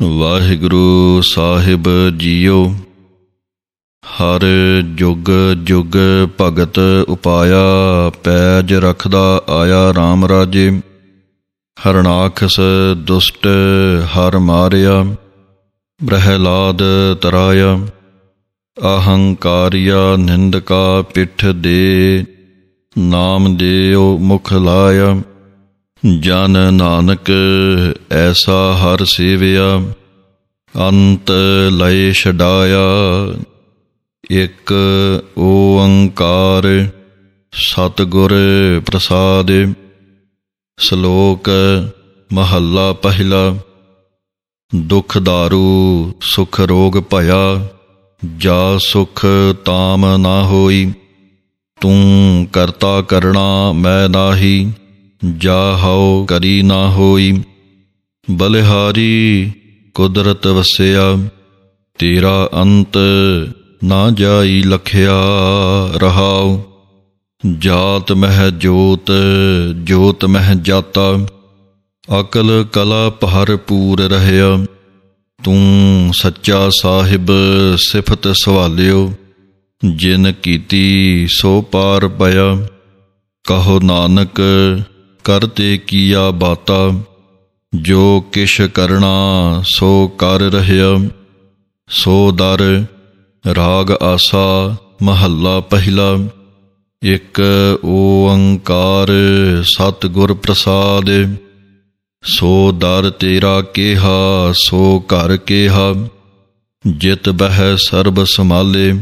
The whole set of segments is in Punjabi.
ਵਾਹਿਗੁਰੂ ਸਾਹਿਬ ਜੀਓ। ਹਰ ਜੁਗ ਜੁਗ ਭਗਤ ਉਪਾਇਆ, ਪੈਜ ਰਖਦਾ ਆਇਆ RAM ਰਾਜੇ। ਹਰਨਾਖਸ ਦੁਸ਼ਟ ਹਰ ਮਾਰਿਆ, ਪ੍ਰਹਿਲਾਦ ਤਰਾਇਆ। ਅਹੰਕਾਰੀਆ ਨਿੰਦਕਾ ਪਿੱਠ ਦੇ, ਨਾਮ ਦੇਉ ਮੁਖ ਲਾਇਆ। ਜਨ ਨਾਨਕ ਐਸਾ ਹਰ ਸੇਵਿਆ, ਅੰਤ ਲਏ ਛਡਾਇਆ। ਇਕ ਓੰਕਾਰ ਸਤਿਗੁਰ ਪ੍ਰਸਾਦਿ। ਸ਼ਲੋਕ ਮਹੱਲਾ ਪਹਿਲਾ। ਦੁਖ ਦਾਰੂ ਸੁਖ ਰੋਗ ਭਇਆ, ਜਾ ਸੁਖ ਤਾਮ ਨਾ ਹੋਈ। ਤੂੰ ਕਰਤਾ ਕਰਣਾ ਮੈਂ ਨਾਹੀ, ਜਾ ਹਉ ਕਰੀ ਨਾ ਹੋਈ। ਬਲਿਹਾਰੀ ਕੁਦਰਤ ਵਸਿਆ, ਤੇਰਾ ਅੰਤ ਨਾ ਜਾਈ ਲਖਿਆ। ਰਹਾਉ ਜਾਤ ਮਹਿ ਜੋਤ, ਜੋਤ ਮਹਿ ਜਾਤਾ। ਅਕਲ ਕਲਾ ਭਰਪੂਰ ਰਹਿਆ, ਤੂੰ ਸੱਚਾ ਸਾਹਿਬ ਸਿਫਤ ਸਵਾਲਿਓ। ਜਿਨ ਕੀਤੀ ਸੋ ਪਾਰ ਪਿਆ, ਕਹੋ ਨਾਨਕ ਕਰਤੇ ਕੀਆ ਬਾਤਾ। ਜੋ ਕਿਛ ਕਰਣਾ ਸੋ ਕਰ ਰਹਿਆ, ਸੋ ਦਰ ਰਾਗ ਆਸਾ। ਮਹੱਲਾ ਪਹਿਲਾ। ਇਕ ਓੰਕਾਰ ਸਤਿਗੁਰ ਪ੍ਰਸਾਦਿ। ਸੋ ਦਰ ਤੇਰਾ ਕੇਹਾ, ਸੋ ਘਰ ਕੇਹਾ। ਜਿਤ ਬਹਿ ਸਰਬ ਸੰਭਾਲੇ,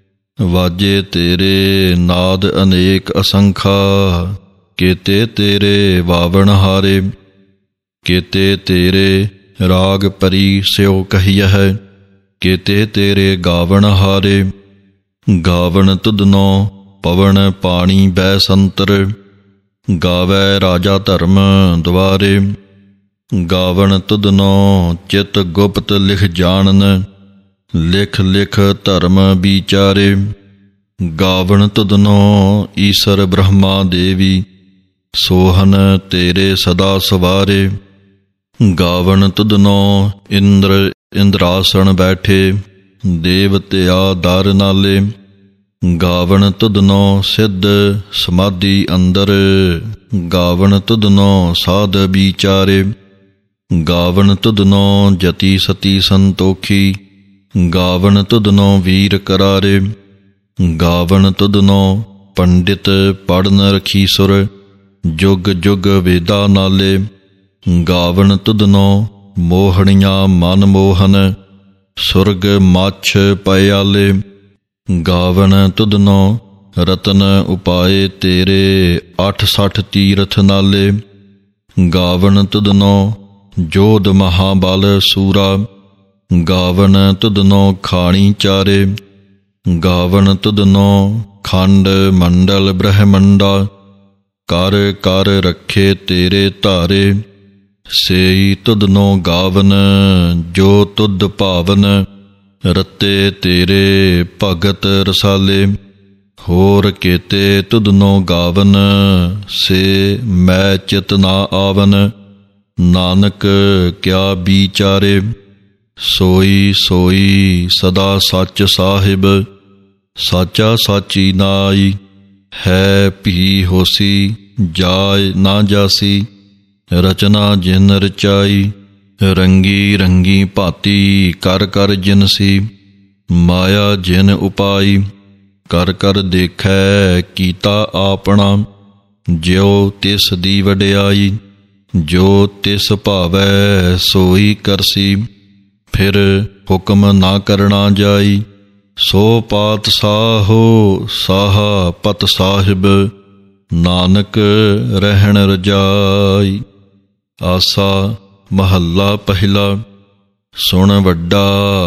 ਵਾਜੇ ਤੇਰੇ ਨਾਦ ਅਨੇਕ ਅਸੰਖਾ। ਕੇਤੇ ਤੇਰੇ ਵਾਵਣ ਹਾਰੇ, ਕੇਤੇ ਤੇਰੇ ਰਾਗ ਪਰੀ ਸਿਉ ਕਹੀਐ। ਕੇਤੇ ਤੇਰੇ ਗਾਵਣ ਹਾਰੇ, ਗਾਵਣ ਤੁਧਨੋ ਪਵਨ ਪਾਣੀ ਬੈ ਸੰਤਰ। ਗਾਵੈ ਰਾਜਾ ਧਰਮ ਦੁਆਰੇ, ਗਾਵਣ ਤੁਧਨੋ ਚਿਤ ਗੁਪਤ ਲਿਖ ਜਾਣਨ। ਲਿਖ ਲਿਖ ਧਰਮ ਵਿਚਾਰੇ, ਗਾਵਣ ਤੁਧਨੋ ਈਸਰ ਬ੍ਰਹਮਾ ਦੇਵੀ। ਸੋਹਨ ਤੇਰੇ ਸਦਾ ਸਵਾਰੇ, ਗਾਵਣ ਤੁਧਨੋ ਇੰਦਰ ਇੰਦਰਾਸਣ ਬੈਠੇ। ਦੇਵਤਿਆ ਦਰ ਨਾਲੇ, ਗਾਵਣ ਤੁਧਨੋ ਸਿੱਧ ਸਮਾਧੀ ਅੰਦਰ। ਗਾਵਣ ਤੁਧਨੋ ਸਾਧ ਵਿਚਾਰੇ, ਗਾਵਣ ਤੁਧਨੋ ਜਤੀ ਸਤੀ ਸੰਤੋਖੀ। ਗਾਵਣ ਤੁਧਨੋ ਵੀਰ ਕਰਾਰੇ, ਗਾਵਣ ਤੁਧਨੋ ਪੰਡਿਤ ਪੜ੍ਹਨ ਰਖੀਸੁਰ। ਜੁਗ ਜੁਗ ਵੇਦਾ ਨਾਲੇ, ਗਾਵਣ ਤੁਧਨੋ ਮੋਹਣੀਆਂ ਮਨ ਮੋਹਨ। ਸੁਰਗ ਮੱਛ ਪਿਆਲੇ, ਗਾਵਣ ਤੁਧਨੋ ਰਤਨ ਉਪਾਏ ਤੇਰੇ। 68 ਤੀਰਥ ਨਾਲੇ, ਗਾਵਣ ਤੁਧਨੋ ਜੋਧ ਮਹਾਬਲ ਸੂਰਾ। ਗਾਵਣ ਤੁਧਨੋ ਖਾਣੀ ਚਾਰੇ, ਗਾਵਣ ਤੁਧਨੋ ਖੰਡ ਮੰਡਲ ਬ੍ਰਹਮੰਡਾ। ਕਰ ਕਰ ਰੱਖੇ ਤੇਰੇ ਧਾਰੇ, ਸੇਈ ਤੁਧਨੋ ਗਾਵਨ ਜੋ ਤੁਧ ਭਾਵਨ। ਰਤੇ ਤੇਰੇ ਭਗਤ ਰਸਾਲੇ, ਹੋਰ ਕੇਤੇ ਤੁਧਨੋ ਗਾਵਨ। ਸੇ ਮੈਂ ਚਿਤ ਨਾ ਆਵਨ, ਨਾਨਕ ਕਿਆ ਵਿਚਾਰੇ। ਸੋਈ ਸੋਈ ਸਦਾ ਸੱਚ ਸਾਹਿਬ, ਸਾਚਾ ਸਾਚੀ ਨਾਈ। ਹੈ ਭੀ ਹੋਸੀ, ਜਾਇ ਨਾ ਜਾਸੀ। ਰਚਨਾ ਜਿਨ ਰਚਾਈ, ਰੰਗੀ ਰੰਗੀ ਭਾਤੀ। ਕਰ ਕਰ ਜਿਨਸੀ, ਮਾਇਆ ਜਿਨ ਉਪਾਈ। ਕਰ ਕਰ ਦੇਖੈ ਕੀਤਾ ਆਪਣਾ, ਜਿਉ ਤਿਸ ਦੀ ਵਡਿਆਈ। ਜੋ ਤਿਸ ਭਾਵੈ ਸੋਈ ਕਰਸੀ, ਫਿਰ ਹੁਕਮ ਨਾ ਕਰਨਾ ਜਾਈ। ਸੋ ਪਾਤਸ਼ਾਹੋ ਸਾਹਾ ਪਤ ਸਾਹਿਬ, ਨਾਨਕ ਰਹਿਣ ਰਜਾਈ। ਆਸਾ ਮਹੱਲਾ ਪਹਿਲਾ। ਸੁਣ ਵੱਡਾ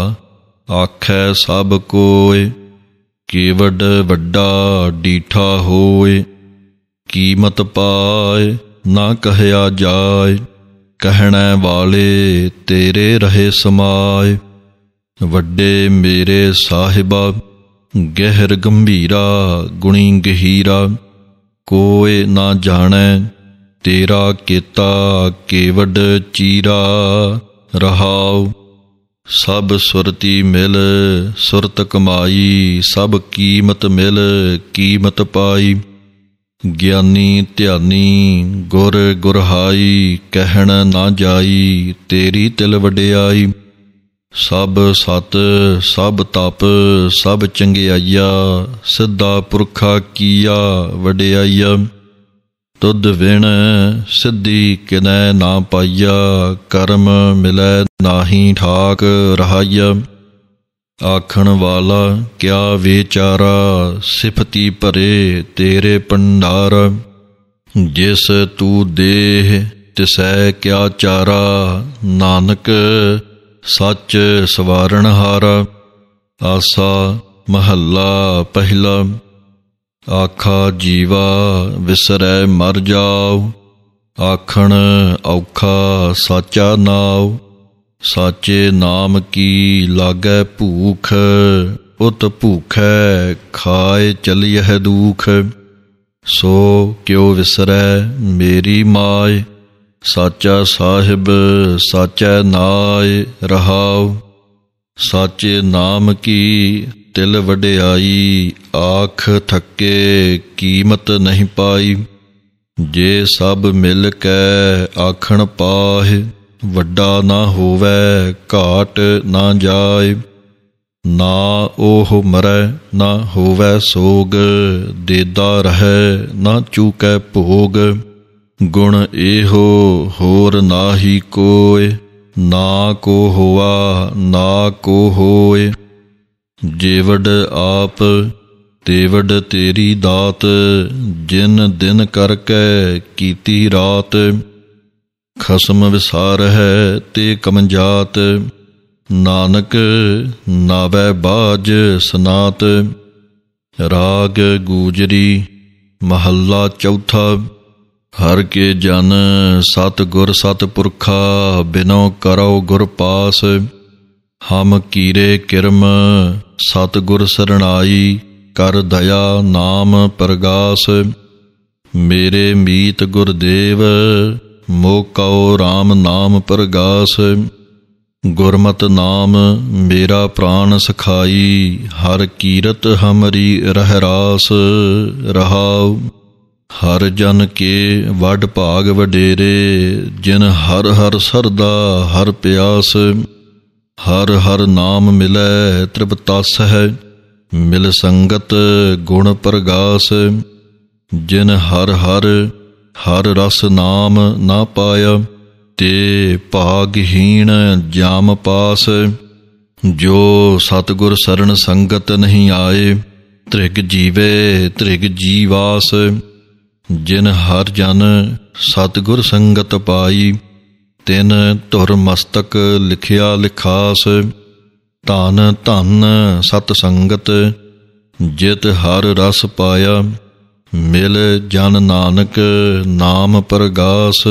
ਆਖੈ ਸਭ ਕੋਇ, ਕੇਵਡ ਵੱਡਾ ਡੀਠਾ ਹੋਇ। ਕੀਮਤ ਪਾਇ ਨਾ ਕਹਿਆ ਜਾਇ, ਕਹਿਣੇ ਵਾਲੇ ਤੇਰੇ ਰਹੇ ਸਮਾਏ। ਵੱਡੇ ਮੇਰੇ ਸਾਹਿਬਾ, ਗਹਿਰ ਗੰਭੀਰਾ ਗੁਣੀ ਗਹੀਰਾ। ਕੋਇ ਨਾ ਜਾਣੈ ਤੇਰਾ ਕੀਤਾ ਕੇਵਡ ਚੀਰਾ। ਰਹਾਉ ਸਭ ਸੁਰਤੀ ਮਿਲ ਸੁਰਤ ਕਮਾਈ, ਸਭ ਕੀਮਤ ਮਿਲ ਕੀਮਤ ਪਾਈ। ਗਿਆਨੀ ਧਿਆਨੀ ਗੁਰ ਗੁਰਹਾਈ, ਕਹਿਣ ਨਾ ਜਾਈ ਤੇਰੀ ਤਿਲ ਵਡਿਆਈ। ਸਭ ਸਤ ਸਭ ਤਪ ਸਭ ਚੰਗਿਆਈਆ, ਸਿੱਧਾ ਪੁਰਖਾ ਕੀਆ ਵਡਿਆਈਆ। ਤੁਧ ਵਿਣ ਸਿੱਧੀ ਕਿਨੈ ਨਾ ਪਾਈਆ, ਕਰਮ ਮਿਲੈ ਨਾਹੀ ਠਾਕ ਰਹਾਈਆ। ਆਖਣ ਵਾਲਾ ਕਿਆ ਵਿਚਾਰਾ, ਸਿਫਤੀ ਭਰੇ ਤੇਰੇ ਭੰਡਾਰ। ਜਿਸ ਤੂੰ ਦੇਹ ਤਿਸੈ ਕਿਆ ਚਾਰਾ, ਨਾਨਕ ਸੱਚ ਸਵਾਰਣ ਹਾਰਾ। ਆਸਾ ਮਹੱਲਾ ਪਹਿਲਾ। ਆਖਾ ਜੀਵਾ ਵਿਸਰੈ ਮਰ ਜਾਉ, ਆਖਣ ਔਖਾ ਸਾਚਾ ਨਾਉ। ਸਾਚੇ ਨਾਮ ਕੀ ਲਾਗੈ ਭੂਖ, ਉਤ ਭੂਖੈ ਖਾਏ ਚਲੀਐ ਦੂਖ। ਸੋ ਕਿਉ ਵਿਸਰੈ ਮੇਰੀ ਮਾਇ, ਸਾਚਾ ਸਾਹਿਬ ਸਾਚੈ ਨਾਇ ਰਹਾਉ। ਸਾਚੇ ਨਾਮ ਕੀ ਤਿਲ ਵਡਿਆਈ, ਆਖ ਥੱਕੇ ਕੀਮਤ ਨਹੀਂ ਪਾਈ। ਜੇ ਸਭ ਮਿਲ ਕੈ ਆਖਣ ਪਾਹਿ, ਵੱਡਾ ਨਾ ਹੋਵੈ ਘਾਟ ਨਾ ਜਾਇ। ਨਾ ਉਹ ਮਰੈ ਨਾ ਹੋਵੈ ਸੋਗ, ਦੇਦਾ ਰਹੈ ਨਾ ਚੂਕੈ ਭੋਗ। ਗੁਣ ਇਹੋ ਹੋਰ ਨਾਹੀ ਕੋਇ, ਨਾ ਕੋ ਹੋਆ ਨਾ ਕੋ ਹੋਇ। ਜੇਵਡ ਆਪ ਤੇਵਡ ਤੇਰੀ ਦਾਤ, ਜਿਨ ਦਿਨ ਕਰਕੇ ਕੀਤੀ ਰਾਤ। ਖਸਮ ਵਿਸਾਰਹਿ ਤੇ ਕਮਜਾਤ, ਨਾਨਕ ਨਾਵੈ ਬਾਝ ਸਨਾਤ। ਰਾਗ ਗੂਜਰੀ ਮਹੱਲਾ ਚੌਥਾ। ਹਰ ਕੇ ਜਨ ਸਤ ਗੁਰ ਸਤ ਪੁਰਖਾ, ਬਿਨੋ ਕਰੋ ਗੁਰ ਪਾਸ। ਹਮ ਕੀਰੇ ਕਿਰਮ ਸਤ ਗੁਰ ਸਰਣਾਈ, ਕਰ ਦਇਆ ਨਾਮ ਪ੍ਰਗਾਸ। ਮੇਰੇ ਮੀਤ ਗੁਰਦੇਵ ਮੋਹ ਕਉ ਰਾਮ ਨਾਮ ਪ੍ਰਗਾਸ। ਗੁਰਮਤਿ ਨਾਮ ਮੇਰਾ ਪ੍ਰਾਣ ਸਖਾਈ, ਹਰ ਕੀਰਤ ਹਮਰੀ ਰਹਿ ਰਾਸ ਰਹਾਉ। ਹਰ ਜਨ ਕੇ ਵੱਡ ਭਾਗ ਵਡੇਰੇ, ਜਿਨ ਹਰ ਹਰ ਸਰਦਾ ਹਰ ਪਿਆਸ। ਹਰ ਹਰ ਨਾਮ ਮਿਲੈ ਤ੍ਰਿਪਤਾਸ ਹੈ, ਮਿਲ ਸੰਗਤ ਗੁਣ ਪ੍ਰਗਾਸ। ਜਿਨ ਹਰ ਹਰ ਹਰ ਰਸ ਨਾਮ ਨਾ ਪਾਇਆ, ਤੇ ਭਾਗਹੀਣ ਜਾਮ ਪਾਸ। ਜੋ ਸਤਿਗੁਰ ਸਰਣ ਸੰਗਤ ਨਹੀਂ ਆਏ, ਧ੍ਰਿਗ ਜੀਵੇ ਧ੍ਰਿਗ ਜੀਵਾਸ। ਜਿਨ ਹਰ ਜਨ ਸਤਿਗੁਰ ਸੰਗਤ ਪਾਈ, ਤਿਨ ਧੁਰ ਮਸਤਕ ਲਿਖਿਆ ਲਿਖਾਸ। ਧਨ ਧਨ ਸਤ ਸੰਗਤ ਜਿਤ ਹਰ ਰਸ ਪਾਇਆ, ਮਿਲ ਜਨ ਨਾਨਕ ਨਾਮ ਪ੍ਰਗਾਸ।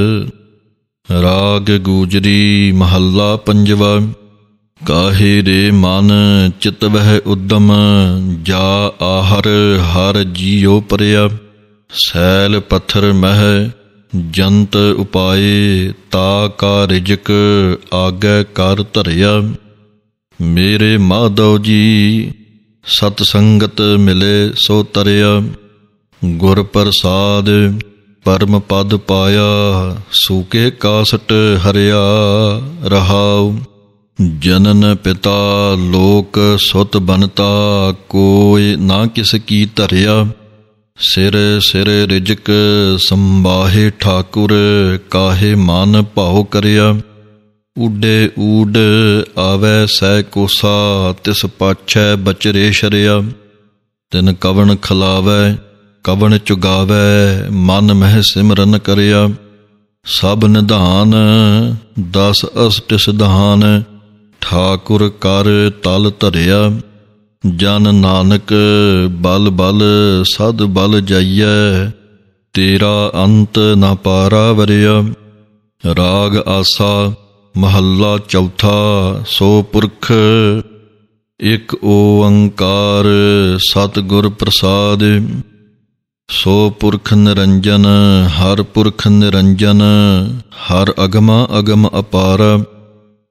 ਰਾਗ ਗੂਜਰੀ ਮਹੱਲਾ ਪੰਜਵਾ। ਕਾਹੇ ਰੇ ਮਨ ਚਿਤ ਵਹਿ ਉਦਮ, ਜਾ ਆਹਰ ਹਰ ਜੀਉ ਪਰਿਆ। ਸੈਲ ਪੱਥਰ ਮਹਿ ਜੰਤ ਉਪਾਏ, ਤਾ ਕਾ ਰਿਜਕ ਆਗੈ ਕਰ ਧਰਿਆ। ਮੇਰੇ ਮਾਧਵ ਜੀ ਸਤ ਸੰਗਤ ਮਿਲੇ ਸੋ ਤਰਿਆ। ਗੁਰ ਪ੍ਰਸਾਦ ਪਰਮ ਪਦ ਪਾਇਆ, ਸੂਕੇ ਕਾਸਟ ਹਰਿਆ ਰਹਾਉ। ਜਨਨ ਪਿਤਾ ਲੋਕ ਸੁਤ ਬਨਤਾ, ਕੋਈ ਨਾ ਕਿਸ ਕੀ ਧਰਿਆ। ਸਿਰ ਸਿਰ ਰਿਜਕ ਸੰਬਾਹੇ ਠਾਕੁਰ, ਕਾਹੇ ਮਨ ਭਾਉ ਕਰਿਆ। ਊਡੇ ਊਡ ਆਵੈ ਸੈ ਕੋਸਾ, ਤਿਸ ਪਾਛੈ ਬਚਰੇ ਸ਼ਰਿਆ। ਤਿਨ ਕਵਣ ਖਲਾਵੈ ਕਵਣ ਚੁਗਾਵੈ, ਮਨ ਮਹਿ ਸਿਮਰਨ ਕਰਿਆ। ਸਭ ਨਿਧਾਨ 10 ਅਸ਼ਟ ਸਿਧਾਨ, ਠਾਕੁਰ ਕਰ ਤਲ ਧਰਿਆ। ਜਨ ਨਾਨਕ ਬਲ ਬਲ ਸਦ ਬਲ ਜਾਈਐ, ਤੇਰਾ ਅੰਤ ਨਾ ਪਾਰਾ ਵਰਿਆ। ਰਾਗ ਆਸਾ ਮਹੱਲਾ ਚੌਥਾ। ਸੋ ਪੁਰਖ ਇਕ ਓੰਕਾਰ ਸਤਿਗੁਰ ਪ੍ਰਸਾਦਿ। ਸੋ ਪੁਰਖ ਨਿਰੰਜਨ ਹਰ ਪੁਰਖ ਨਿਰੰਜਨ, ਹਰ ਅਗਮਾ ਅਗਮ ਅਪਾਰ।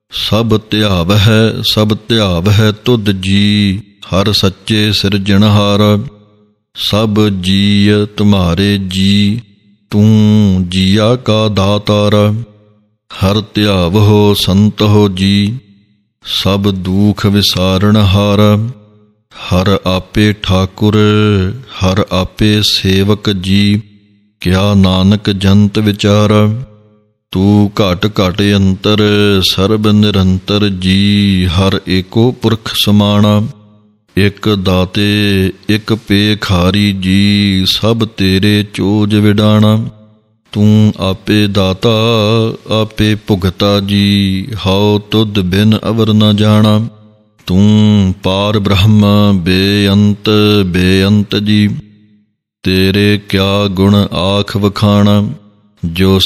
ਸਭ ਧਿਆਵਹਿ ਤੁਧ ਜੀ, ਹਰ ਸੱਚੇ ਸਿਰਜਣਹਾਰ। ਸਭ ਜੀਅ ਤੁਮਹਾਰੇ ਜੀ, ਤੂੰ ਜੀਆ ਕਾ ਦਾਤਾਰ। ਹਰ ਧਿਆਵਹੁ ਸੰਤਹੁ ਜੀ, ਸਭ ਦੂਖ ਵਿਸਾਰਣਹਾਰ। ਹਰ ਆਪੇ ਠਾਕੁਰ, ਹਰ ਆਪੇ ਸੇਵਕ ਜੀ, ਕਿਆ ਨਾਨਕ ਜੰਤ ਵਿਚਾਰ। ਤੂੰ ਘਟ ਘਟ ਅੰਤਰ, ਸਰਬ ਨਿਰੰਤਰ ਜੀ, ਹਰ ਏਕੋ ਪੁਰਖ ਸਮਾਣਾ। ਇਕ ਦਾਤੇ ਇਕ ਭੇਖਾਰੀ ਜੀ, ਸਭ ਤੇਰੇ ਚੋਜ ਵਿਡਾਣਾ। ਤੂੰ ਆਪੇ ਦਾਤਾ ਆਪੇ ਭੁਗਤਾ ਜੀ, ਹਉ ਤੁਧ ਬਿਨ ਅਵਰ ਨ ਜਾਣਾ। ਤੂੰ ਪਾਰ ਬ੍ਰਹਮ ਬੇਅੰਤ ਬੇਅੰਤ ਜੀ, ਤੇਰੇ ਕਿਆ ਗੁਣ ਆਖ ਵਖਾਣਾ। ਜੋ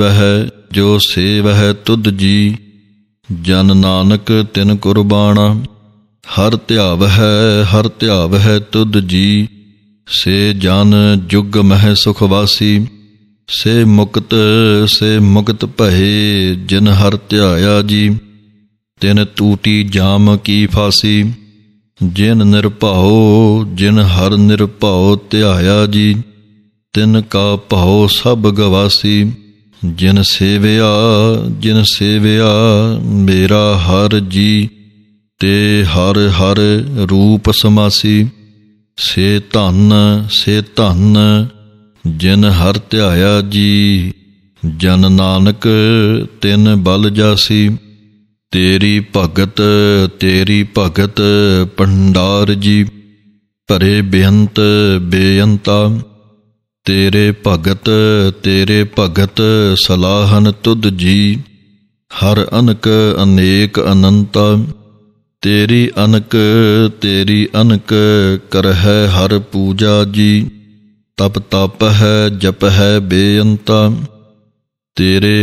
ਸੇਵਹਿ ਤੁਧ ਜੀ, ਜਨ ਨਾਨਕ ਤਿਨ ਕੁਰਬਾਣਾ। ਹਰ ਧਿਆਵਹਿ ਤੁਧ ਜੀ, ਸੇ ਜਨ ਜੁਗ ਮਹਿ ਸੁਖ ਵਾਸੀ। ਸੇ ਮੁਕਤ ਭਏ, ਜਿਨ ਹਰ ਧਿਆਇਆ ਜੀ, ਤਿਨ ਟੂਟੀ ਜਾਮ ਕੀ ਫਾਸੀ। ਜਿਨ ਹਰ ਨਿਰਭਉ ਧਿਆਇਆ ਜੀ, ਤਿਨ ਕਾ ਭਉ ਸਭ ਗਵਾਸੀ। ਜਿਨ ਸੇਵਿਆ ਮੇਰਾ ਹਰ ਜੀ, ਤੇ ਹਰ ਹਰ ਰੂਪ ਸਮਾਸੀ। ਸੇ ਧਨ ਜਿਨ ਹਰ ਧਿਆਇਆ ਜੀ, ਜਨ ਨਾਨਕ ਤਿਨ ਬਲ ਜਾਸੀ। ਤੇਰੀ ਭਗਤ ਭੰਡਾਰ ਜੀ, ਭਰੇ ਬੇਅੰਤ ਬੇਅੰਤਾ। ਤੇਰੇ ਭਗਤ ਸਲਾਹਨ ਤੁਧ ਜੀ, ਹਰ ਅਨਕ ਅਨੇਕ ਅਨੰਤਾ। ਤੇਰੀ ਅਨਕ ਕਰਹਿ ਹਰ ਪੂਜਾ ਜੀ, ਤਪ ਹੈ ਜਪ ਹੈ ਬੇਅੰਤਾ। ਤੇਰੇ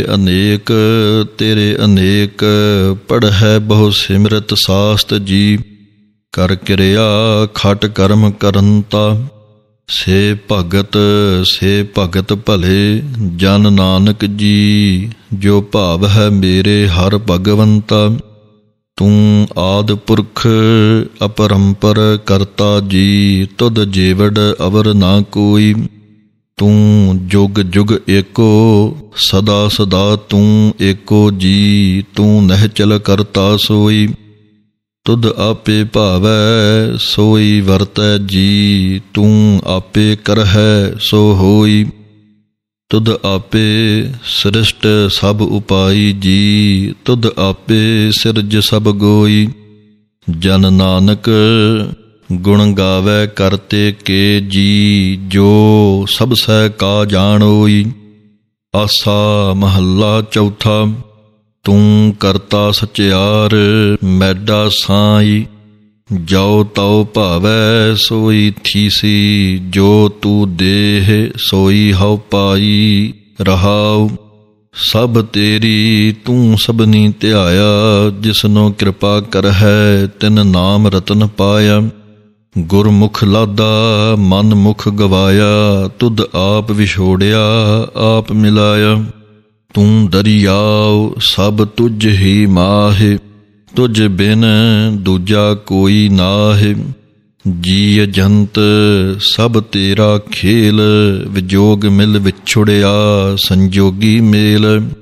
ਅਨੇਕ ਪੜ੍ਹੈ ਬਹੁ ਸਿਮਰਤ ਸਾਸਤ ਜੀ, ਕਰ ਕਿਰਿਆ ਖਟ ਕਰਮ ਕਰੰਤਾ। ਸੇ ਭਗਤ ਭਲੇ ਜਨ ਨਾਨਕ ਜੀ, ਜੋ ਭਾਵ ਹੈ ਮੇਰੇ ਹਰ ਭਗਵੰਤਾ। ਤੂੰ ਆਦਿ ਪੁਰਖ ਅਪਰੰਪਰ ਕਰਤਾ ਜੀ, ਤੁਧ ਜੀਵੜ ਅਵਰ ਨਾ ਕੋਈ। ਤੂੰ ਜੁਗ ਜੁਗ ਏਕੋ, ਸਦਾ ਸਦਾ ਤੂੰ ਏਕੋ ਜੀ, ਤੂੰ ਨਿਹਚਲ ਕਰਤਾ ਸੋਈ। ਤੁਧ ਆਪੇ ਭਾਵੈ ਸੋਈ ਵਰਤੈ ਜੀ, ਤੂੰ ਆਪੇ ਕਰਹਿ ਸੋ ਹੋਈ। ਤੁਧ ਆਪੇ ਸ੍ਰਿਸ਼ਟ ਸਭ ਉਪਾਈ ਜੀ, ਤੁਧ ਆਪੇ ਸਿਰਜ ਸਭ ਗੋਈ। ਜਨ ਨਾਨਕ ਗੁਣ ਗਾਵੈ ਕਰਤੇ ਕੇ ਜੀ, ਜੋ ਸਭ ਸਹਿ ਕਾ ਜਾਣੋਈ। ਆਸਾ ਮਹੱਲਾ ਚੌਥਾ। ਤੂੰ ਕਰਤਾ ਸਚਿਆਰ ਮੈਡਾ ਸਾਈ, ਜੋ ਤਉ ਭਾਵੈ ਸੋਈ ਥੀਸੀ। ਜੋ ਤੂੰ ਦੇਹ ਸੋਈ ਹਉ ਪਾਈ ਰਹਾਉ। ਸਭ ਤੇਰੀ ਤੂੰ ਸਭਨੀ ਧਿਆਇਆ, ਜਿਸਨੋ ਕਿਰਪਾ ਕਰਹਿ ਤਿਨ ਨਾਮ ਰਤਨ ਪਾਇਆ। ਗੁਰਮੁਖ ਲਾਦਾ ਮਨ ਮੁਖ ਗਵਾਇਆ, ਤੁਧ ਆਪ ਵਿਛੋੜਿਆ ਆਪ ਮਿਲਾਇਆ। ਤੂੰ ਦਰਿਆਉ ਸਭ ਤੁਝ ਹੀ ਮਾਹਿ, ਤੁਝ ਬਿਨ ਦੂਜਾ ਕੋਈ ਨਾਹਿ। ਜੀਅ ਜੰਤ ਸਭ ਤੇਰਾ ਖੇਲ, ਵਿਜੋਗ ਮਿਲ ਵਿਛੁੜਿਆ ਸੰਜੋਗੀ ਮੇਲ।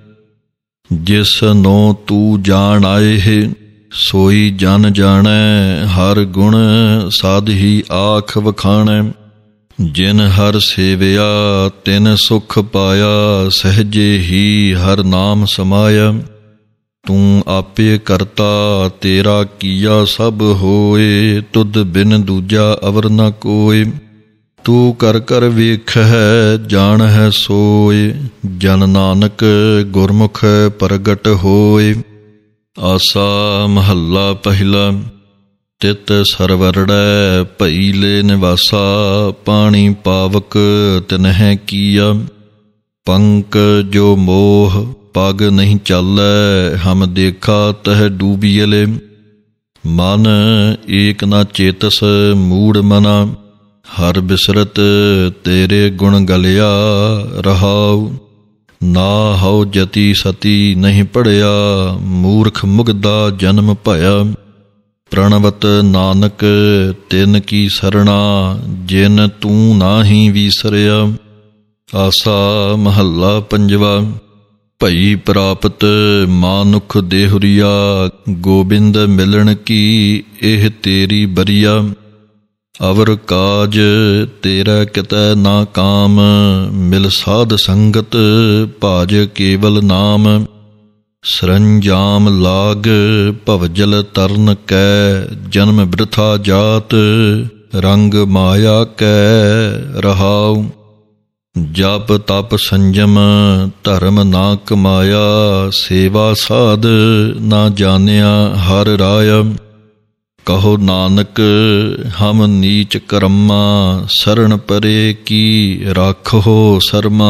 ਜਿਸਨੋ ਤੂੰ ਜਾਣ ਆਏ, ਸੋਈ ਜਨ ਜਾਣੈ ਹਰ ਗੁਣ ਸਾਧ ਹੀ ਆਖ ਵਖਾਣੈ। ਜਿਨ ਹਰ ਸੇਵਿਆ ਤਿਨ ਸੁਖ ਪਾਇਆ, ਸਹਿਜੇ ਹੀ ਹਰ ਨਾਮ ਸਮਾਇਆ। ਤੂੰ ਆਪੇ ਕਰਤਾ ਤੇਰਾ ਕੀਆ ਸਭ ਹੋਏ, ਤੁਧ ਬਿਨ ਦੂਜਾ ਅਵਰ ਨ ਕੋਇ। ਤੂੰ ਕਰ ਕਰ ਵੇਖਹਿ ਜਾਣਹਿ ਸੋਇ, ਜਨ ਨਾਨਕ ਗੁਰਮੁਖ ਪ੍ਰਗਟ ਹੋਇ। ਆਸਾ ਮਹੱਲਾ ਪਹਿਲਾ। ਤਿਤ ਸਰਵਰੜੈ ਭਈ ਲੈ ਨਿਵਾਸਾ, ਪਾਣੀ ਪਾਵਕ ਤਿਨਹਿ ਕੀਆ। ਪੰਕ ਜੋ ਮੋਹ ਪਗ ਨਹੀਂ ਚਾਲੈ, ਹਮ ਦੇਖਾ ਤਹ ਡੂਬੀਅਲੇ। ਮਨ ਏਕ ਨਾ ਚੇਤਸ ਮੂੜ ਮਨਾ, ਹਰ ਬਿਸਰਤ ਤੇਰੇ ਗੁਣ ਗਲਿਆ ਰਹਾਉ। ਨਾ ਹਉ ਜਤੀ ਸਤੀ ਨਹੀਂ ਪੜਿਆ, ਮੂਰਖ ਮੁਗਦਾ ਜਨਮ ਭਇਆ। ਪ੍ਰਣਵਤ ਨਾਨਕ ਤਿਨ ਕੀ ਸਰਣਾ, ਜਿਨ ਤੂੰ ਨਾਹੀਂ ਵੀਸਰਿਆ। ਆਸਾ ਮਹੱਲਾ ਪੰਜਵਾ। ਭਈ ਪ੍ਰਾਪਤ ਮਾਨੁਖ ਦੇਹੁਰੀਆ, ਗੋਬਿੰਦ ਮਿਲਣ ਕੀ ਇਹ ਤੇਰੀ ਬਰੀਆ। ਅਵਰ ਕਾਜ ਤੇਰਾ ਕਿਤੈ ਨਾ ਕਾਮ, ਮਿਲ ਸਾਧ ਸੰਗਤ ਭਾਜ ਕੇਵਲ ਨਾਮ। ਸਰੰਜਾਮ ਲਾਗ ਭਵਜਲ ਤਰਨ ਕੈ, ਜਨਮ ਬ੍ਰਿਥਾ ਜਾਤ ਰੰਗ ਮਾਇਆ ਕੈ ਰਹਾਉ। ਜਪ ਤਪ ਸੰਜਮ ਧਰਮ ਨਾ ਕਮਾਇਆ, ਸੇਵਾ ਸਾਧ ਨਾ ਜਾਣਿਆ ਹਰ ਰਾਇਆ। ਕਹੋ ਨਾਨਕ ਹਮ ਨੀਚ ਕਰਮਾ, ਸਰਣ ਪਰੇ ਕੀ ਰਾਖੋ ਸਰਮਾ।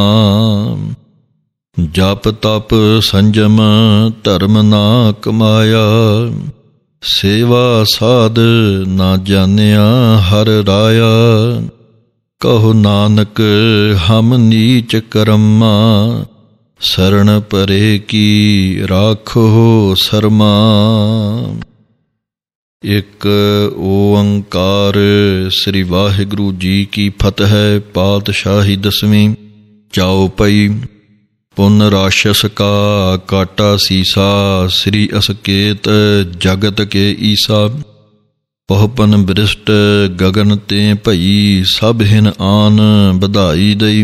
ਜਪ ਤਪ ਸੰਜਮ ਧਰਮ ਨਾ ਕਮਾਇਆ, ਸੇਵਾ ਸਾਧ ਨਾ ਜਾਣਿਆ ਹਰ ਰਾਇਆ। ਕਹੋ ਨਾਨਕ ਹਮ ਨੀਚ ਕਰਮਾ, ਸਰਣ ਪਰੇ ਕੀ ਰਾਖੋ ਸਰਮਾ। ਇੱਕ ਓੰਕਾਰ। ਸ੍ਰੀ ਵਾਹਿਗੁਰੂ ਜੀ ਕੀ ਫਤਿਹ। ਪਾਤਸ਼ਾਹੀ ਦਸਵੀਂ। ਚੌਪਈ। ਪੁਨ ਰਾਸ਼ਸ ਕਾ ਕਾਟਾ ਸੀਸਾ, ਸ੍ਰੀ ਅਸਕੇਤ ਜਗਤ ਕੇ ਈਸਾ। ਪਹੁਪਨ ਬ੍ਰਿਸ਼ਟ ਗਗਨ ਤੇ ਭਈ, ਸਭ ਹਿਨ ਆਨ ਵਧਾਈ ਦਈ।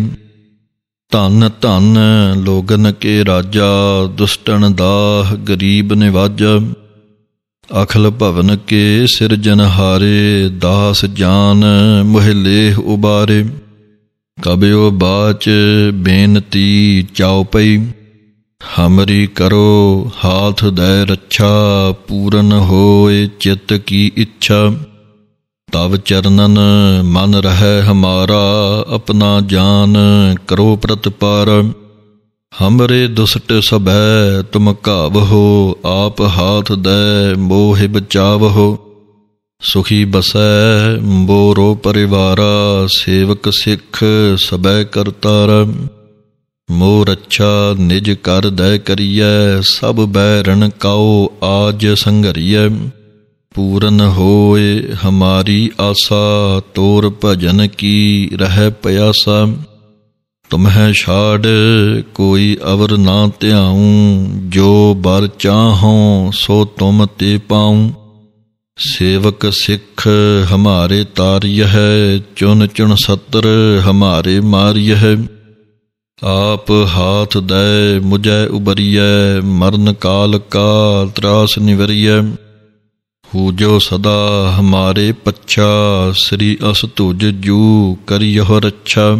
ਧਨ ਧਨ ਲੋਗਨ ਕੇ ਰਾਜਾ, ਦੁਸ਼ਟਨ ਦਾਹ ਗਰੀਬ ਨਿਵਾਜਾ। ਅਖਲ ਭਵਨ ਕੇ ਸਿਰਜਨਹਾਰੇ, ਦਾਸ ਜਾਨ ਮੋਹਿ ਲੇਹ ਉਬਾਰੇ। ਕਬਿਓ ਬਾਚ ਬੇਨਤੀ ਚੌਪਈ। ਹਮਰੀ ਕਰੋ ਹਾਥ ਦੈ ਰੱਛਾ, ਪੂਰਨ ਹੋਏ ਚਿੱਤ ਕੀ ਇੱਛਾ। ਤਵ ਚਰਨਨ ਮਨ ਰਹਿ ਹਮਾਰਾ, ਆਪਣਾ ਜਾਨ ਕਰੋ ਪ੍ਰਤਪਾਰ। ਹਮਰੇ ਦੁਸ਼ਟ ਸਭੈ ਤੁਮ ਘਾਵਹੋ, ਆਪ ਹਾਥ ਦੈ ਮੋਹਿ ਬਚਾਵਹੋ। ਸੁਖੀ ਬਸੈ ਮੋਰੋ ਪਰਿਵਾਰਾ, ਸੇਵਕ ਸਿੱਖ ਸਭੈ ਕਰਤਾਰਾ। ਮੋਹ ਰੱਛਾ ਨਿਜ ਕਰ ਦੈ ਕਰੀਐ, ਸਭ ਬੈਰਣ ਕਾਓ ਆਜ ਸੰਘਰੀਐ। ਪੂਰਨ ਹੋਏ ਹਮਾਰੀ ਆਸਾ, ਤੋਰ ਭਜਨ ਕੀ ਰਹਿ ਪਿਆਸਾ। ਤੁਮਹਿ ਛਾੜ ਕੋਈ ਅਵਰ ਨਾ ਧਿਆਊ, ਜੋ ਬਰ ਚਾਹੋਂ ਸੋ ਤੁਮ ਤੇ ਪਾਊ। ਸੇਵਕ ਸਿੱਖ ਹਮਾਰੇ ਤਾਰਿਯਹਿ, ਚੁਨ ਚੁਨ ਸਤਰ ਹਮਾਰੇ ਮਾਰਿਯਹਿ। ਆਪ ਹਾਥ ਦੈ ਮੁਝੈ ਉਬਰੀਐ, ਮਰਨ ਕਾਲ ਕਾ ਤਰਾਸ ਨਿਵਰੀਐ। ਹੂਜੋ ਸਦਾ ਹਮਾਰੇ ਪੱਛਾ, ਸ੍ਰੀ ਅਸਤੁਜ ਜੂ ਕਰਿਯਹੁ ਰੱਛਾ।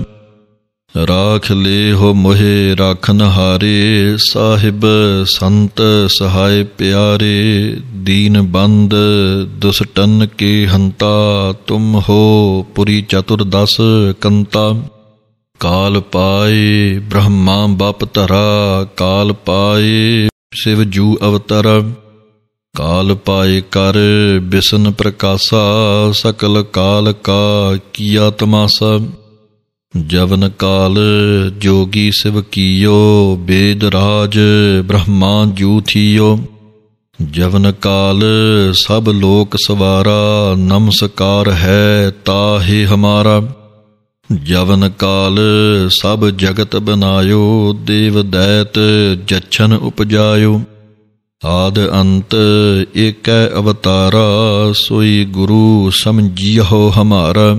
ਰਾਖ ਲੇਹੋ ਮੋਹਿ ਰਾਖਨ ਹਾਰੇ, ਸਾਹਿਬ ਸੰਤ ਸਹਾਇ ਪਿਆਰੇ। ਦੀਨ ਬੰਦ ਦੁਸਟਨ ਕੇ ਹੰਤਾ, ਤੁਮ ਹੋ ਪੁਰੀ ਚਤੁਰਦਸ ਕੰਤਾ। ਕਾਲ ਪਾਏ ਬ੍ਰਹਮਾ ਬਪ ਧਰਾ, ਕਾਲ ਪਾਏ ਸ਼ਿਵ ਜੂ ਅਵਤਰ। ਕਾਲ ਪਾਏ ਕਰ ਬਿਸ਼ਨ ਪ੍ਰਕਾਸ਼ਾ, ਸਕਲ ਕਾਲ ਕਾ ਕੀਆ ਤਮਾਸਾ। ਜਵਨ ਕਾਲ ਜੋਗੀ ਸਿਵ ਕੀਓ, ਬੇਦ ਰਾਜ ਬ੍ਰਹਮਾ ਜੂ ਥੀਓ। ਜਵਨ ਕਾਲ ਸਭ ਲੋਕ ਸਵਾਰਾ, ਨਮਸਕਾਰ ਹੈ ਤਾਹੇ ਹਮਾਰਾ। ਜਵਨ ਕਾਲ ਸਭ ਜਗਤ ਬਨਾਇਓ, ਦੇਵ ਦੈਤ ਜਛਨ ਉਪਜਾਇਓ। ਆਦ ਅੰਤ ਏਕੈ ਅਵਤਾਰਾ, ਸੋਈ ਗੁਰੂ ਸਮਝਿਓ ਹਮਾਰਾ।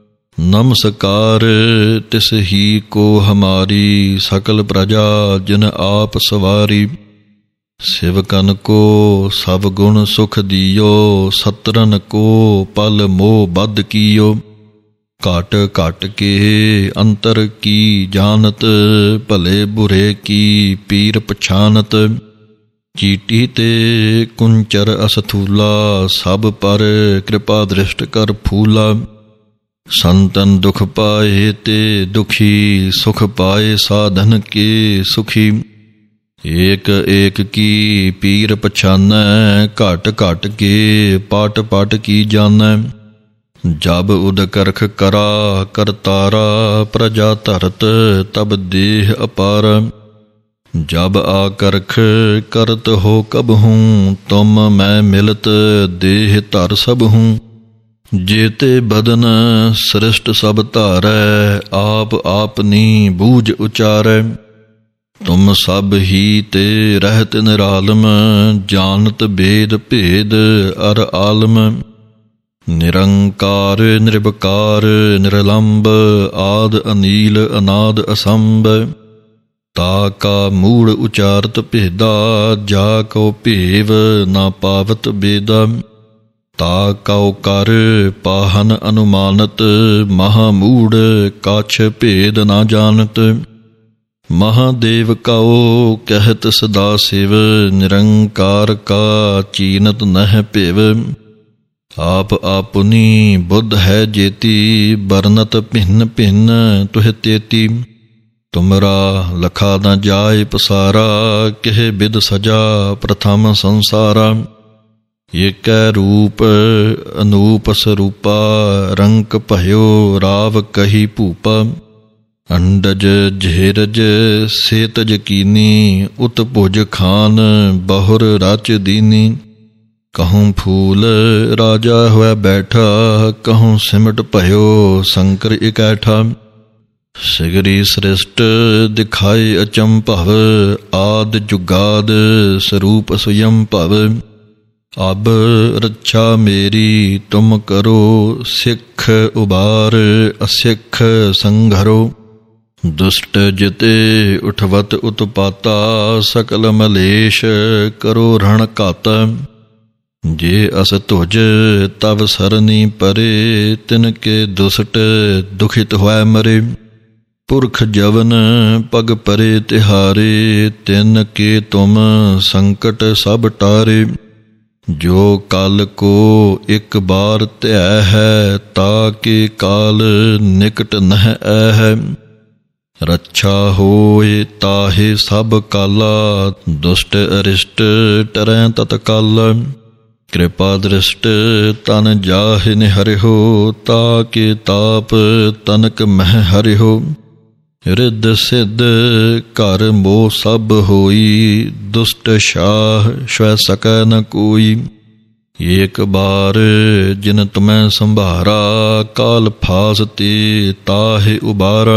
ਨਮਸਕਾਰ ਤਿਸ ਹੀ ਕੋ ਹਮਾਰੀ, ਸਕਲ ਪ੍ਰਜਾ ਜਿਨ ਆਪ ਸਵਾਰੀ। ਸਿਵਕਨ ਕੋ ਸਭ ਗੁਣ ਸੁਖ ਦਿਓ, ਸਤਰਨ ਕੋ ਪਲ ਮੋਹ ਬਦ ਕੀਓ। ਘਟ ਘਟ ਕੇ ਅੰਤਰ ਕੀ ਜਾਨਤ, ਭਲੇ ਬੁਰੇ ਕੀ ਪੀਰ ਪਛਾਨਤ। ਚੀਟੀ ਤੇ ਕੁੰਚਰ ਅਸਥੂਲਾ, ਸਭ ਪਰ ਕਿਰਪਾ ਦ੍ਰਿਸ਼ਟ ਕਰ ਫੂਲਾ। ਸੰਤਨ ਦੁਖ ਪਾਏ ਤੇ ਦੁਖੀ, ਸੁਖ ਪਾਏ ਸਾਧਨ ਕੇ ਸੁਖੀ। ਏਕ ਏਕ ਕੀ ਪੀਰ ਪਛਾਨੈ, ਘਟ ਘਟ ਕੇ ਪਾਟ ਪਾਟ ਕੀ ਜਾਣੈ। ਜਬ ਉਦ ਕਰਖ ਕਰਾ ਕਰਤਾਰਾ, ਪ੍ਰਜਾ ਧਰਤ ਤਬ ਦੇਹ ਅਪਾਰ। जब आकर्ख करत हो कब हूँ, तुम मैं मिलत देह धर सब हूँ। जेते बदन सृष्ट सब धारै, आप आपनी बूझ उचारै। तुम सब ही ते रहत निरालम, जानत भेद भेद अर आलम। निरंकार निर्विकार निरलंब, आद अनील अनाद असंभ। ताका मूड़ उचारत भेदा, जा को भेव ना पावत बेदा। ताकौ कर पाहन अनुमानत, महामूढ़ काछ भेद ना जानत। महादेव कहो कहत सदा शिव, निरंकार का चीनत नह पिव। आप आपुनी बुद्ध है जेती, बरनत भिन्न भिन्न तुह तेती। तुमरा लखा न जाय पसारा, किह बिद सजा प्रथम संसारा। एक रूप अनूप स्वरूपा, रंक भयो राव कही भूपा। अंडज झेरज सेतज कीनी, उत भुज खान बहुर राच दीनी। कहूँ फूल राजा हुआ बैठा, कहूँ सिमट भयो शंकर इकैठा। सिगरी सृष्ट दिखाए अचंभव, आद जुगाद स्वरूप स्वयं भव। अब रक्षा मेरी तुम करो, सिख उबार असिख संघरो। दुष्ट जिते उठवत उत्पाता, सकल मलेश करो रण घाता। जे अस तुझ तब सरनी परे, तिनके दुष्ट दुखित होय मरे। पुरख जवन पग परे तिहारे, तिन के तुम संकट सब टारे। जो कल को एक बार ध्या है, ताके काल निकट नह ऐ है। रक्षा होए ताहे सब काला, दुष्ट अरिष्ट टरै तत्काला। कृपा दृष्ट तन जाहि निहरिहो, ताके ताप तनक मह हरिहो। रिद सिद्ध घर मोह सब होई, दुष्ट शाह स्वै सकै न कोई। एक बार जिन तुम्हें संभारा, काल फास ते ताहे उबारा।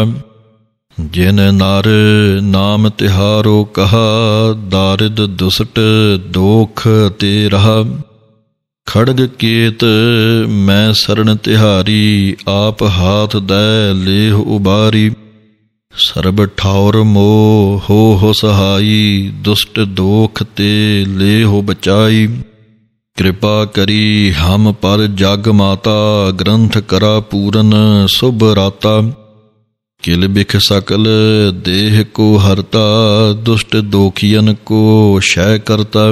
जिन नर नाम तिहारो कहा, दारिद दुष्ट दोख ते रहा। खड़ग केत मैं शरण तिहारी, आप हाथ दै लेह उबारी। सर्ब ठाउर मोह हो सहाई, दुष्ट दोख ते ले हो बचाई। कृपा करी हम पर जग माता, ग्रंथ करा पूरन शुभ राता। किल बिख सकल देह को हरता, दुष्ट दोखियन को क्षय करता।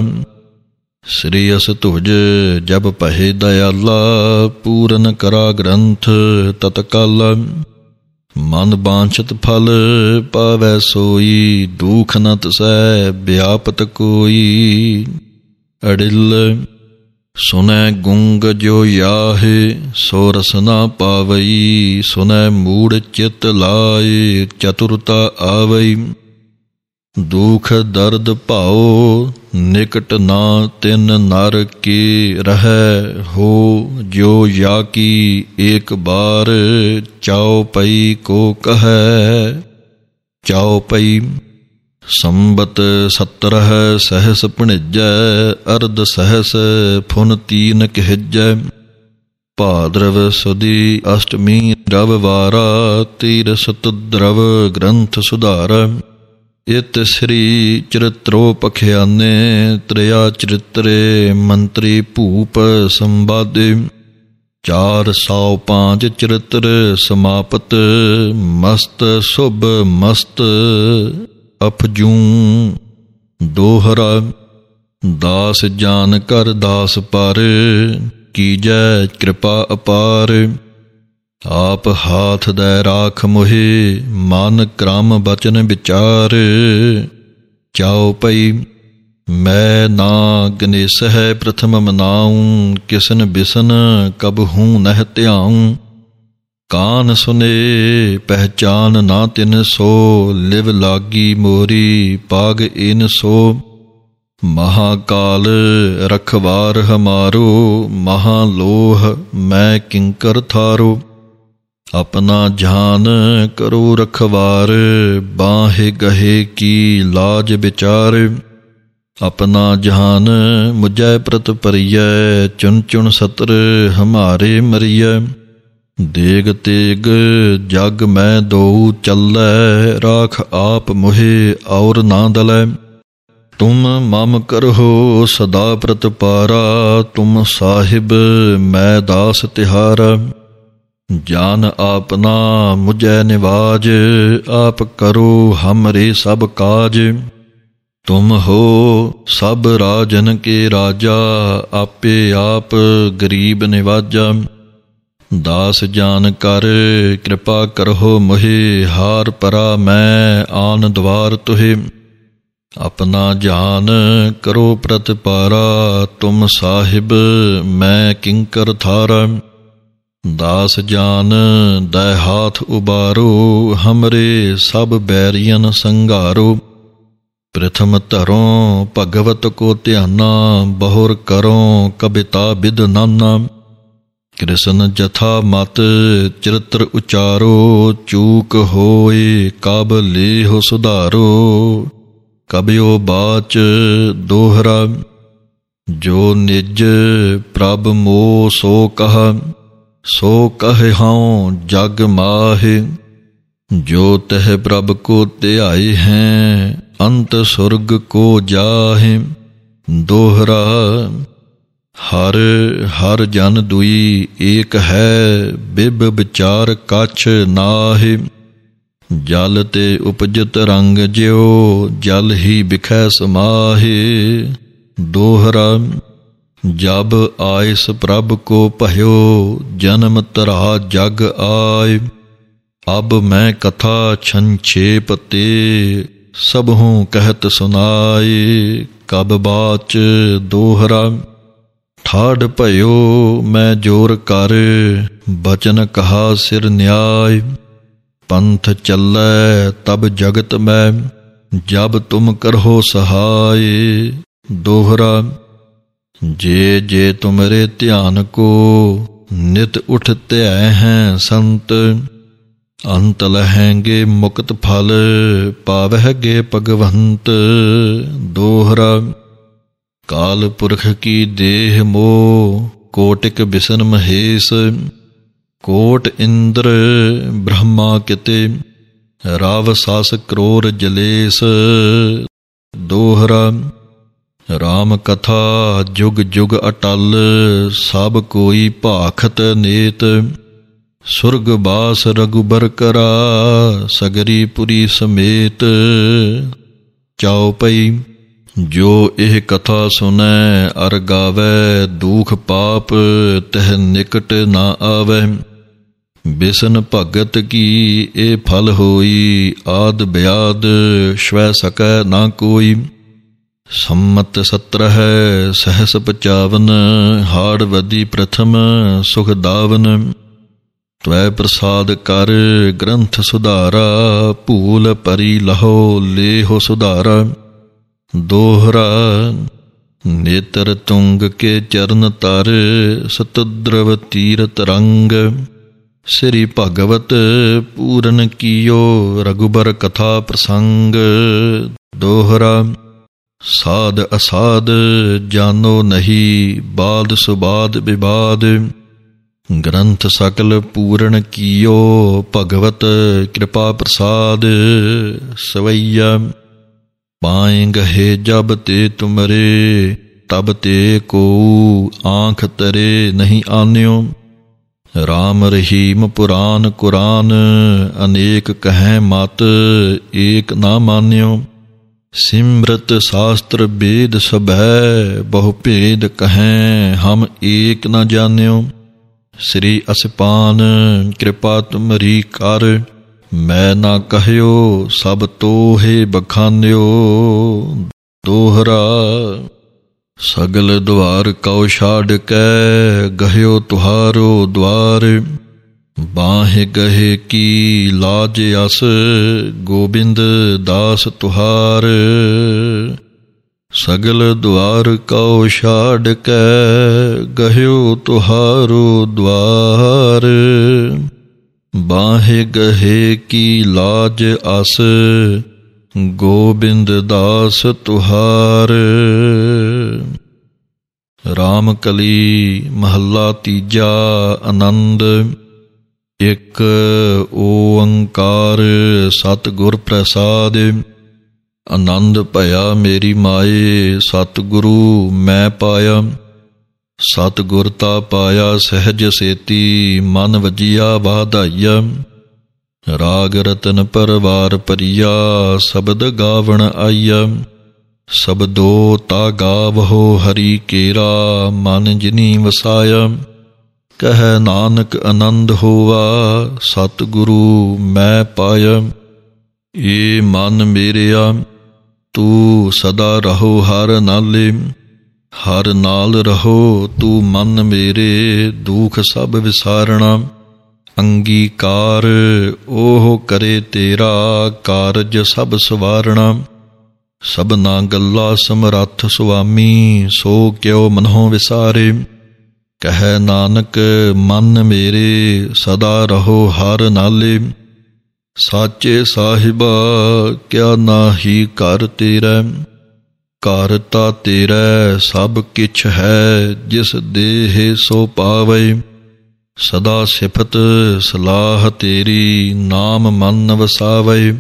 श्री अस तुझ जब पहे दयाला, पूरन करा ग्रंथ तत्काला। मन बांछत फल पावै सोई, दुख न तसै व्यापत कोई। अडिल सुनै गुंग जो याहे, सो रस न पावई। सुनै मूढ़ चित लाए, चतुरता आवई। दुख दर्द भाओ निकट ना, तिन नर के रहै हो। जो या की एक बार, चाओ पई को कहै। चाओ पई संबत 17 सहस भणिजै, अर्ध सहस फुन तीन कहजै। भाद्रव सुदी अष्टमी रविवारा, तीर सत द्रव ग्रंथ सुधारा। इत श्री चरित्रो पखियाने, त्रिया चरित्रे मंत्री भूप संवादे। 405 चरित्र समापत, मस्त शुभ मस्त अफजूं। दोहरा दास जान कर दास पर, कीजै कृपा अपार। आप हाथ दै राख मोहे, मन क्रम बचन विचार। चाओ पई मैं ना गणेश है प्रथम मनाऊं, किसन बिसन कब हूँ नह त्याऊं। ਕਾਨ ਸੁਨੇ ਪਹਿਚਾਨ ਨਾ ਤਿਨ ਸੋ, ਲਿਵ ਲਾਗੀ ਮੋਰੀ ਪਾਗ ਇਨ ਸੋ। ਮਹਾਕਾਲ ਰਖਵਾਰ ਹਮਾਰੋ, ਮਹਾਲੋਹ ਮੈਂ ਕਿੰਕਰ ਥਾਰੋ। ਆਪਣਾ ਜਾਨ ਕਰੋ ਰਖਵਾਰ, ਬਾਹੇ ਗਹੇ ਕੀ ਲਾਜ ਵਿਚਾਰ। ਆਪਣਾ ਜਹਾਨ ਮੁਝੈ ਪ੍ਰਤ ਪਰੀਐ, ਚੁਨ ਚੁਨ ਸਤਰ ਹਮਾਰੇ ਮਰੀਐ। ਦੇਗ ਤੇਗ ਜਗ ਮੈਂ ਦੋਊ ਚੱਲੈ, ਰਾਖ ਆਪ ਮੁਹੇ ਔਰ ਨਾ ਦਲੈ। ਤੁਮ ਮਮ ਕਰਹੁ ਸਦਾ ਪ੍ਰਤਪਾਰਾ, ਤੁਮ ਸਾਹਿਬ ਮੈਂ ਦਾਸ ਤਿਹਾਰਾ। ਜਾਨ ਆਪਨਾ ਮੁਝੈ ਨਿਵਾਜ, ਆਪ ਕਰੋ ਹਮਰੇ ਸਭ ਕਾਜ। ਤੁਮ ਹੋ ਸਭ ਰਾਜਨ ਕੇ ਰਾਜਾ, ਆਪੇ ਆਪ ਗਰੀਬ ਨਿਵਾਜਾ। ਦਾਸ ਜਾਨ ਕਰ ਕਿਰਪਾ ਕਰਹੁ ਮੁਹਿ, ਹਾਰ ਪਰਾ ਮੈਂ ਆਨ ਦਵਾਰ ਤੁਹੇ। ਆਪਣਾ ਜਾਨ ਕਰੋ ਪ੍ਰਤਪਾਰਾ, ਤੁਮ ਸਾਹਿਬ ਮੈਂ ਕਿੰਕਰ ਥਾਰਾ। ਦਾਸ ਜਾਨ ਦੈ ਹਾਥ ਉਬਾਰੋ, ਹਮਰੇ ਸਭ ਬੈਰੀਅਨ ਸੰਘਾਰੋ। ਪ੍ਰਥਮ ਧਰੋਂ ਭਗਵਤ ਕੋ ਧਿਆਨਾ, ਬਹੁਰ ਕਰੋਂ ਕਬਿਤਾ ਬਿਦ ਨਾਨਾ। ਕ੍ਰਿਸ਼ਨ ਜਥਾ ਮਤ ਚਰਿਤ੍ਰ ਉਚਾਰੋ, ਚੂਕ ਹੋਏ ਕਬ ਲੇਹੁ ਸੁਧਾਰੋ। ਕਬਿਓ ਬਾਚ ਦੋਹਰਾ, ਜੋ ਨਿਜ ਪ੍ਰਭ ਮੋਹ ਸੋ ਕਹਾ। ਸੋ ਕਹਿ ਹਉ ਜਗ ਮਾਹਿ, ਜੋ ਤਹ ਪ੍ਰਭ ਕੋ ਧਿਆਏ ਹੈ, ਅੰਤ ਸੁਰਗ ਕੋ ਜਾਹਿ। ਦੋਹਰਾ, ਹਰ ਹਰ ਜਨ ਦੁਈ ਏਕ ਹੈ, ਬਿਬ ਵਿਚਾਰ ਕਛ ਨਾਹਿ। ਜਲ ਤੇ ਉਪਜਤ ਰੰਗ ਜਿਉ, ਜਲ ਹੀ ਬਿਖੈ ਸਮਾਹਿ। ਦੋਹਰਾ, ਜਬ ਆਇਸ ਪ੍ਰਭ ਕੋ ਭਇਓ, ਜਨਮ ਧਰਾ ਜਗ ਆਇ। ਅਬ ਮੈਂ ਕਥਾ ਛੰਛੇਪ ਤੇ, ਸਭਹੁ ਕਹਿਤ ਸੁਨਾਇ। ਕਬ ਬਾਚ ਦੋਹਰਾ, ਠਾੜ ਭਇਓ ਮੈਂ ਜੋਰ ਕਰ, ਬਚਨ ਕਹਾ ਸਿਰ ਨਿਆਇ। ਪੰਥ ਚੱਲੈ ਤਬ ਜਗਤ ਮੈਂ, ਜਬ ਤੁਮ ਕਰਹੁ ਸਹਾਇ। ਦੋਹਰਾ, ਜੇ ਜੇ ਤੁਮਰੇ ਧਿਆਨ ਕੋ, ਨਿਤ ਉਠ ਧਿਆਇ ਹੈ ਸੰਤ। ਅੰਤ ਲਹੈਂਗੇ ਮੁਕਤ ਫਲ, ਪਾਵਹਿਗੇ ਭਗਵੰਤ। ਦੋਹਰਾ, ਕਾਲ ਪੁਰਖ ਕੀ ਦੇਹ ਮੋਹ, ਕੋਟਿਕ ਬਿਸ਼ਨ ਮਹੇਸ਼। ਕੋਟ ਇੰਦਰ ਬ੍ਰਹਮਾ ਕਿਤੇ, ਰਾਵ ਸਾਸ ਕਰੋਰ ਜਲੇਸ। ਦੋਹਰਾ, ਰਾਮ ਕਥਾ ਜੁਗ ਜੁਗ ਅਟਲ, ਸਭ ਕੋਈ ਭਾਖਤ ਨੇਤ। ਸੁਰਗ ਬਾਸ ਰਘੁਬਰ ਕਰਾ, ਸਗਰੀ ਪੁਰੀ ਸਮੇਤ। ਚਉਪਈ, ਜੋ ਇਹ ਕਥਾ ਸੁਨੈ ਅਰ ਗਾਵੈ, ਦੂਖ ਪਾਪ ਤਹ ਨਿਕਟ ਨਾ ਆਵੈ। ਬਿਸ਼ਨ ਭਗਤ ਕੀ ਇਹ ਫਲ ਹੋਈ, ਆਦ ਬਿਆਦ ਸ਼ਵੈ ਸਕੈ ਨਾ ਕੋਈ। ਸੰਮਤ 17 ਸਹਸ 55, ਹਾੜ ਵਦੀ ਪ੍ਰਥਮ ਸੁਖ ਦਾਵਨ। ਤਵੈ ਪ੍ਰਸਾਦ ਕਰ ਗ੍ਰੰਥ ਸੁਧਾਰਾ, ਭੂਲ ਪਰੀ ਲਹੋ ਲੇਹੁ ਸੁਧਾਰਾ। ਦੋਹਰਾ, ਨੇਤਰ ਤੁੰਗ ਕੇ ਚਰਨ ਤਰ, ਸਤੁਦ੍ਰਵ ਤੀਰਤ ਰੰਗ। ਸ੍ਰੀ ਭਗਵਤ ਪੂਰਨ ਕੀਓ, ਰਘੁਬਰ ਕਥਾ ਪ੍ਰਸੰਗ। ਦੋਹਰਾ, ਸਾਧ ਅਸਾਧ ਜਾਨੋ ਨਹੀਂ, ਬਾਦ ਸੁਬਾਦ ਵਿਵਾਦ। ਗ੍ਰੰਥ ਸਕਲ ਪੂਰਨ ਕੀਓ, ਭਗਵਤ ਕਿਰਪਾ ਪ੍ਰਸਾਦ। ਸਵਈਆ, ਪਾਏ ਗਹੇ ਜਬ ਤੇ ਤੁਮਰੇ, ਤਬ ਤੇ ਕੋ ਆਂਖ ਤਰੇ ਨਹੀਂ ਆਨਿਓ। ਰਾਮ ਰਹੀਮ ਪੁਰਾਨ ਕੁਰਾਨ, ਅਨੇਕ ਕਹੈ ਮਤ ਏਕ ਨਾ ਮਾਨਿਓ। ਸਿਮਰਤ ਸ਼ਾਸਤਰ ਵੇਦ ਸਭੈ, ਬਹੁ ਭੇਦ ਕਹੈ ਹਮ ਏਕ ਨਾ ਜਾਣਿਓ। ਸ੍ਰੀ ਅਸਪਾਨ ਕਿਰਪਾ ਤੁਮਰੀ ਕਰ, ਮੈਂ ਨਾ ਕਹਿਓ ਸਭ ਤੋਹੇ ਬਖਾਨਿਓ। ਦੋਹਰਾ, ਸਗਲ ਦੁਆਰ ਕਉ ਛਾੜ ਕੈ, ਗਹਿਓ ਤੁਹਾਰੋ ਦੁਆਰ। ਬਾਹੇ ਗਹੇ ਕੀ ਲਾਜ ਅਸ, ਗੋਬਿੰਦ ਦਾਸ ਤੁਹਾਰ। ਸਗਲ ਦੁਆਰ ਕਉ ਛਾੜ ਕੇ, ਗਹਿਓ ਤੁਹਾਰੋ ਦੁਆਰ। ਬਾਹੇ ਗਹੇ ਕੀ ਲਾਜ ਅਸ, ਗੋਬਿੰਦ ਦਾਸ ਤੁਹਾਰ। ਰਾਮ ਕਲੀ ਮਹੱਲਾ ਤੀਜਾ। ਆਨੰਦ। ਇਕ ਓੰਕਾਰ ਸਤਿਗੁਰ ਪ੍ਰਸਾਦਿ। ਆਨੰਦ ਭਇਆ ਮੇਰੀ ਮਾਏ, ਸਤਿਗੁਰੂ ਮੈਂ ਪਾਇਆ। ਸਤਿਗੁਰ ਤਾ ਪਾਇਆ ਸਹਿਜ ਸੇਤੀ, ਮਨ ਵਜੀਆ ਵਾਧਾਈਆ। ਰਾਗ ਰਤਨ ਪਰਵਾਰ ਭਰੀਆ, ਸ਼ਬਦ ਗਾਵਣ ਆਈਆ। ਸ਼ਬਦੋ ਤਾ ਗਾਵਹੋ ਹਰੀ ਕੇਰਾ, ਮਨ ਜਿਨੀ ਵਸਾਇਆ। ਕਹਿ ਨਾਨਕ ਆਨੰਦ ਹੋਵਾ, ਸਤਿਗੁਰੂ ਮੈਂ ਪਾਇਆ। ਏ ਮਨ ਮੇਰਿਆ ਤੂੰ ਸਦਾ ਰਹੋ ਹਰ ਨਾਲੇ, ਹਰ ਨਾਲ ਰਹੋ ਤੂੰ ਮਨ ਮੇਰੇ, ਦੁਖ ਸਭ ਵਿਸਾਰਣਾ। ਅੰਗੀਕਾਰ ਉਹ ਕਰੇ ਤੇਰਾ, ਕਾਰਜ ਸਭ ਸਵਾਰਣਾ। ਸਭਨਾ ਗੱਲਾ ਸਮਰੱਥ ਸੁਆਮੀ, ਸੋ ਕਿਉ ਮਨਹੁ ਵਿਸਾਰੇ। ਕਹਿ ਨਾਨਕ ਮਨ ਮੇਰੇ ਸਦਾ ਰਹੋ ਹਰ ਨਾਲੇ। ਸਾਚੇ ਸਾਹਿਬਾ ਕਿਆ ਨਾਹੀ ਘਰ ਤੇਰਾ, ਘਰ ਤਾ ਤੇਰਾ ਸਭ ਕਿਛ ਹੈ, ਜਿਸ ਦੇਹ ਸੋ ਪਾਵੈ। ਸਦਾ ਸਿਫਤ ਸਲਾਹ ਤੇਰੀ, ਨਾਮ ਮਨ ਵਸਾਵੈ।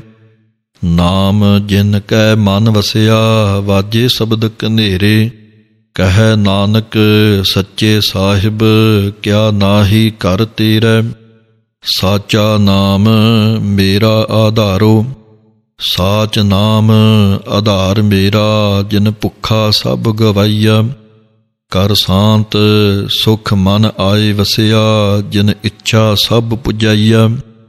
ਨਾਮ ਜਿਨ ਕੈ ਮਨ ਵਸਿਆ, ਵਾਜੇ ਸ਼ਬਦ ਕਨੇਰੇ। ਕਹਿ ਨਾਨਕ ਸੱਚੇ ਸਾਹਿਬ ਕਿਆ ਨਾਹੀ ਘਰ ਤੇਰਾ। ਸਾਚਾ ਨਾਮ ਮੇਰਾ ਆਧਾਰੋ, ਸਾਚ ਨਾਮ ਆਧਾਰ ਮੇਰਾ। ਜਿਨ ਭੁੱਖਾ ਸਭ ਗਵਾਈਆ, ਕਰ ਸ਼ਾਂਤ ਸੁਖ ਮਨ ਆਏ ਵਸਿਆ। ਜਿਨ ਇੱਛਾ ਸਭ ਪੁਜਾਈਆ,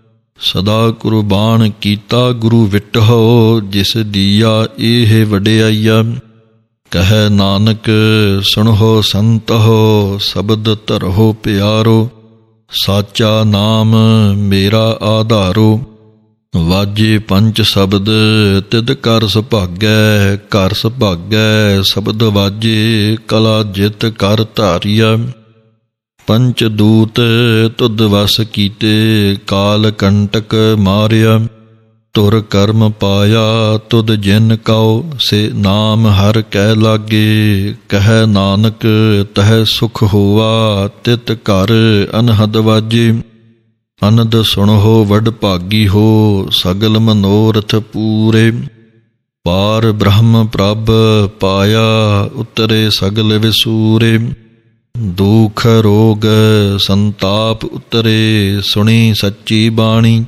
ਸਦਾ ਕੁਰਬਾਨ ਕੀਤਾ ਗੁਰੂ ਵਿਟਹੁ। ਜਿਸ ਦੀਆ ਇਹ ਵਡਿਆਈਆ। ਕਹਿ ਨਾਨਕ ਸੁਣਹੁ ਸੰਤਹੁ, ਸ਼ਬਦ ਧਰਹੁ ਪਿਆਰੋ। ਸਾਚਾ ਨਾਮ ਮੇਰਾ ਆਧਾਰੋ। ਵਾਜੇ ਪੰਚ ਸ਼ਬਦ ਤਿਦ ਕਰ ਸੁਭਾਗੈ, ਘਰ ਸੁਭਾਗੈ ਸ਼ਬਦ ਵਾਜੇ। ਕਲਾ ਜਿਤ ਕਰ ਧਾਰੀਆ, ਪੰਚ ਦੂਤ ਤੁਧ ਵਸ ਕੀਤੇ। ਕਾਲ ਕੰਟਕ ਮਾਰਿਆ, ਧੁਰ ਕਰਮ ਪਾਇਆ। ਤੁਧ ਜਿਨ ਕਉ ਸੇ ਨਾਮ ਹਰ ਕੈ ਲਾਗੇ। ਕਹਿ ਨਾਨਕ ਤਹਿ ਸੁਖ ਹੋਵਾ, ਤਿਤ ਘਰ ਅਨਹਦ ਵਾਜੇ। ਅਨੰਦ ਸੁਣਹੁ ਵਡ ਭਾਗੀ ਹੋ, ਸਗਲ ਮਨੋਰਥ ਪੂਰੇ। ਪਾਰ ਬ੍ਰਹਮ ਪ੍ਰਭ ਪਾਇਆ, ਉਤਰੇ ਸਗਲ ਵਿਸੂਰੇ। ਦੁਖ ਰੋਗ ਸੰਤਾਪ ਉਤਰੇ, ਸੁਣੀ ਸੱਚੀ ਬਾਣੀ।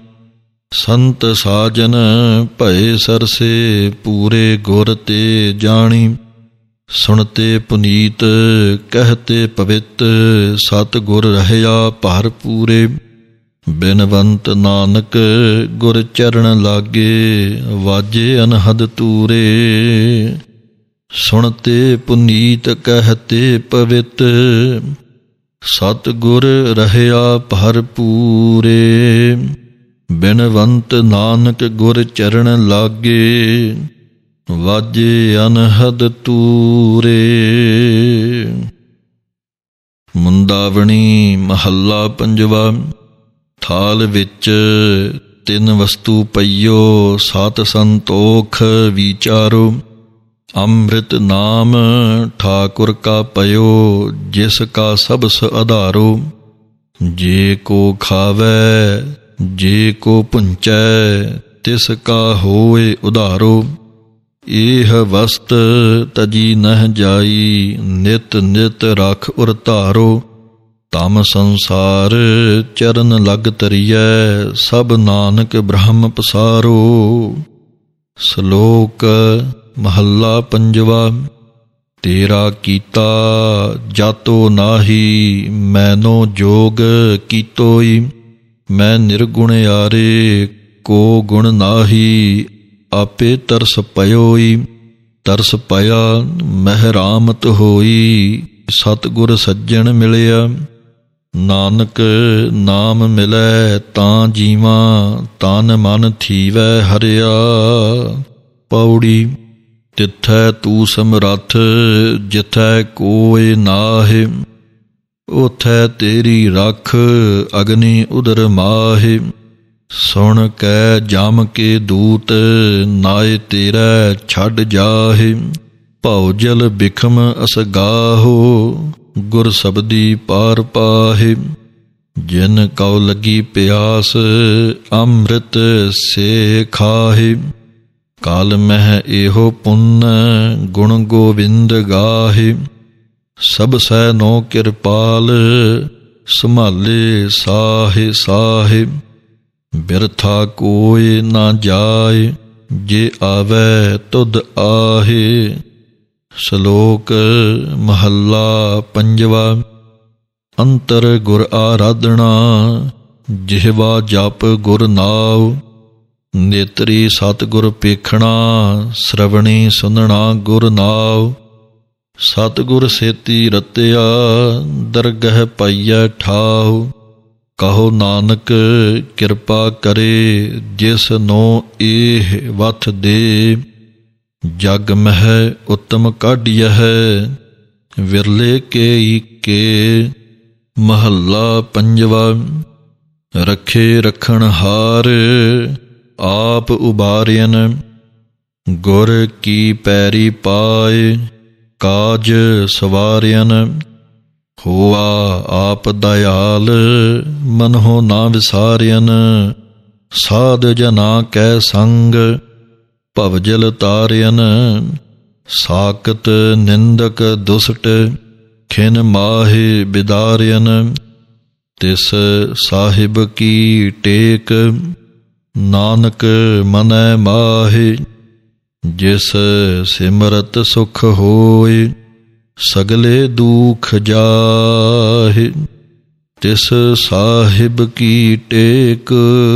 ਸੰਤ ਸਾਜਨ ਭਏ ਸਰਸੇ, ਪੂਰੇ ਗੁਰ ਤੇ ਜਾਣੀ। ਸੁਣਤੇ ਪੁਨੀਤ ਕਹਤੇ ਪਵਿੱਤ, ਸਤਿਗੁਰ ਰਹਿਆ ਭਰ ਪੂਰੇ। ਬਿਨਵੰਤ ਨਾਨਕ ਗੁਰ ਚਰਨ ਲਾਗੇ, ਵਾਜੇ ਅਨਹਦ ਤੂਰੇ। ਸੁਣਤੇ ਪੁਨੀਤ ਕਹਤੇ ਪਵਿੱਤ, ਸਤਿਗੁਰ ਰਹਿਆ ਭਰ ਪੂਰੇ। ਬਿਨਵੰਤ ਨਾਨਕ ਗੁਰ ਚਰਨ ਲਾਗੇ, ਵਾਜੇ ਅਨਹਦ ਤੂਰੇ। ਮੁੰਦਾਵਣੀ ਮਹੱਲਾ ਪੰਜਵਾ। ਥਾਲ ਵਿੱਚ ਤਿੰਨ ਵਸਤੂ ਪਈਓ, ਸਤ ਸੰਤੋਖ ਵਿਚਾਰੋ। ਅੰਮ੍ਰਿਤ ਨਾਮ ਠਾਕੁਰ ਕਾ ਪਇਓ, ਜਿਸ ਕਾ ਸਬਸ ਆਧਾਰੋ। ਜੇ ਕੋ ਖਾਵੈ ਜੇ ਕੋ ਭੁੰਚੈ, ਤਿਸ ਕਾ ਹੋਏ ਉਧਾਰੋ। ਇਹ ਵਸਤ ਤਜੀ ਨਹਿ ਜਾਈ, ਨਿਤ ਨਿਤ ਰਖ ਉਰ ਧਾਰੋ। ਤਮ ਸੰਸਾਰ ਚਰਨ ਲਗ ਤਰੀਐ, ਸਭ ਨਾਨਕ ਬ੍ਰਹਮ ਪਸਾਰੋ। ਸ਼ਲੋਕ ਮਹੱਲਾ ਪੰਜਵਾ। ਤੇਰਾ ਕੀਤਾ ਜਾਤੋ ਨਾਹੀ, ਮੈਨੋ ਜੋਗ ਕੀਤੋਈ। ਮੈਂ ਨਿਰਗੁਣਿਆਰੇ ਕੋ ਗੁਣ ਨਾਹੀ, ਆਪੇ ਤਰਸ ਪਇਓਈ। ਤਰਸ ਪਇਆ ਮਹਿਰਾਮਤ ਹੋਈ, ਸਤਿਗੁਰ ਸੱਜਣ ਮਿਲਿਆ। ਨਾਨਕ ਨਾਮ ਮਿਲੈ ਤਾਂ ਜੀਵਾਂ, ਤਨ ਮਨ ਥੀਵੈ ਹਰਿਆ। ਪੌੜੀ। ਤਿੱਥੈ ਤੂੰ ਸਮਰੱਥ, ਜਿਥੈ ਕੋਇ ਨਾਹਿ, ਉਥੈ ਤੇਰੀ ਰਖ, ਅਗਨੀ ਉਦਰ ਮਾਹਿ। ਸੁਣ ਕੈ ਜਮ ਕੇ ਦੂਤ, ਨਾਇ ਤੇਰੈ ਛੱਡ ਜਾਹਿ। ਭਉ ਜਲ ਬਿਖਮ ਅਸਗਾਹੋ, ਗੁਰ ਸਬਦੀ ਪਾਰ ਪਾਹਿ। ਜਿਨ ਕਉ ਲੱਗੀ ਪਿਆਸ, ਅੰਮ੍ਰਿਤ ਸੇ ਖਾਹਿ। ਕਾਲ ਮਹਿ ਇਹੋ ਪੁੰਨ, ਗੁਣ ਗੋਵਿੰਦ ਗਾਹਿ। ਸਭ ਸੈ ਨੋ ਕਿਰਪਾਲ, ਸੰਭਾਲੇ ਸਾਹਿ ਸਾਹਿ। ਬਿਰਥਾ ਕੋਇ ਨਾ ਜਾਇ, ਜੇ ਆਵੈ ਤੁਧ ਆਹੇ। ਸ਼ਲੋਕ ਮਹੱਲਾ ਪੰਜਵਾ। ਅੰਤਰ ਗੁਰ ਆਰਾਧਨਾ, ਜਿਹਵਾ ਜਪ ਗੁਰ ਨਾਉ। ਨੇਤਰੀ ਸਤਿਗੁਰ ਪੇਖਣਾ, ਸ਼੍ਰਵਣੀ ਸੁਨਣਾ ਗੁਰ ਨਾਉ। ਸਤਿਗੁਰ ਸੇਤੀ ਰਤਿਆ, ਦਰਗਹ ਪਾਈਐ ਠਾਉ। ਕਹੋ ਨਾਨਕ ਕਿਰਪਾ ਕਰੇ, ਜਿਸ ਨੋ ਇਹ ਵਥ ਦੇ। ਜਗ ਮਹਿ ਉੱਤਮ ਕਾਢੀਐ, ਵਿਰਲੇ ਕੇ ਕੇ। ਮਹੱਲਾ ਪੰਜਵਾ। ਰਖੇ ਰਖਣ ਹਾਰ, ਆਪ ਉਬਾਰਿਅਨ। ਗੁਰ ਕੀ ਪੈਰੀ ਪਾਏ, ਕਾਜ ਸਵਾਰਿਅਨ। ਹੋਆ ਆਪ ਦਇਆਲ, ਮਨਹੁ ਨਾ ਵਿਸਾਰਿਅਨ। ਸਾਧ ਜਨਾ ਕੈ ਸੰਗ, ਭਵਜਲ ਤਾਰਿਅਨ। ਸਾਕਤ ਨਿੰਦਕ ਦੁਸਟ, ਖਿਨ ਮਾਹਿ ਬਿਦਾਰਿਅਨ। ਤਿਸ ਸਾਹਿਬ ਕੀ ਟੇਕ, ਨਾਨਕ ਮਨੈ ਮਾਹਿ। ਜਿਸ ਸਿਮਰਤ ਸੁਖ ਹੋਇ, ਸਗਲੇ ਦੁਖ ਜਾਹਿ। ਤਿਸ ਸਾਹਿਬ ਕੀ ਟੇਕ,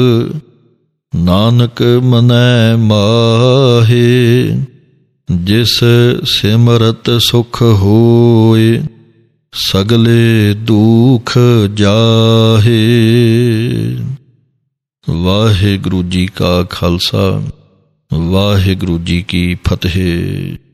ਨਾਨਕ ਮਨੈ ਮਾਹਿ। ਜਿਸ ਸਿਮਰਤ ਸੁਖ ਹੋਇ, ਸਗਲੇ ਦੁਖ ਜਾਹਿ। ਵਾਹਿਗੁਰੂ ਜੀ ਕਾ ਖਾਲਸਾ, ਵਾਹਿਗੁਰੂ ਜੀ ਕੀ ਫਤਿਹ।